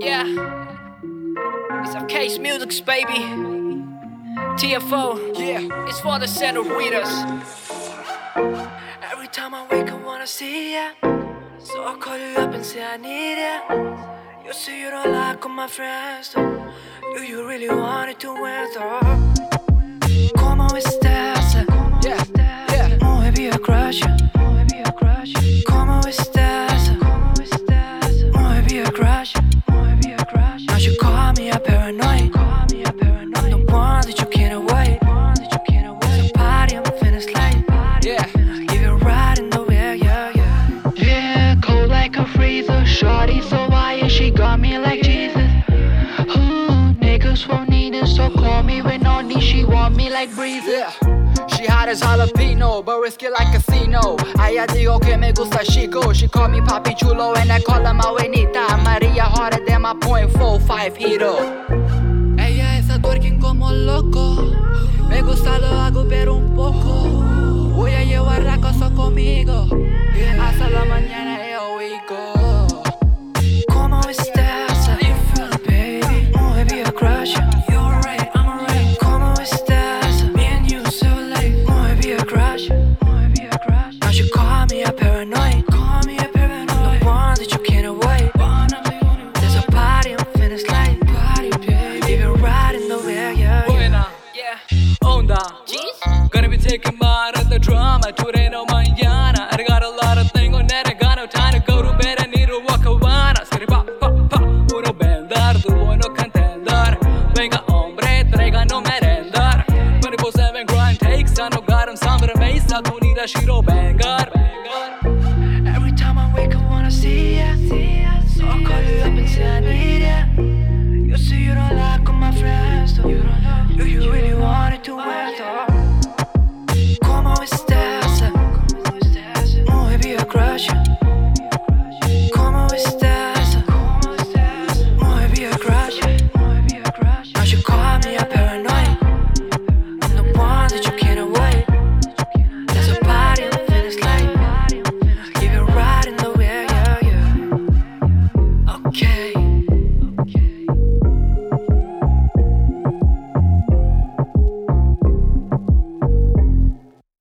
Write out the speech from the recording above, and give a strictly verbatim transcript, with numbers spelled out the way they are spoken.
Yeah, it's our case musics, baby. T F O, yeah, it's for the senoritas. Every time I wake up, wanna see ya. So I call you up and say I need ya. You say you don't like all my friends, though. Do you really want it to win, though? ¿Cómo estás? Yeah, yeah. Muy bien, crush. ¿Cómo estás? Muy bien, crush. Now you call me a paranoid. I'm the one that you can't avoid. So party, I'm finished late. Yeah, give it right in the way, yeah, yeah. Yeah, cold like a freezer. Shorty so wired, she got me like Jesus. Ooh, niggas won't need it, so call me when no need. She want me like breezy. Yeah. She hot as jalapeno, but risky like casino. A ella digo que me gusta chico. She call me papi chulo and I call her my buenita. Maria harder than my point four five hero. Ella es twerking como loco. Me gusta lo hago pero un poco. Voy a llevar la cosa conmigo. Hasta la mañana, here we go. ¿Cómo estás? How you feeling, baby? Muy bien, crush. You're right, I'm alright. ¿Cómo estás? Me and you so late. Muy bien, crush. Now you call me a paranoid. Call me a paranoid. I'm the one that you can't avoid. There's a party, I'm finished late. Party, baby. Leave it right in the way, yeah, Buena, yeah. onda. Jeez. Gonna be taking part of the drama today, no mañana. I got a lot of things on that, I got no time to go to bed. I need to walk a wanna. Skitty pop, pop, pop. Puro bendar, tu bueno contender. Venga, hombre, traiga no merendar. twenty-four seven grind takes, I know got him some mesa. Tu need a shiro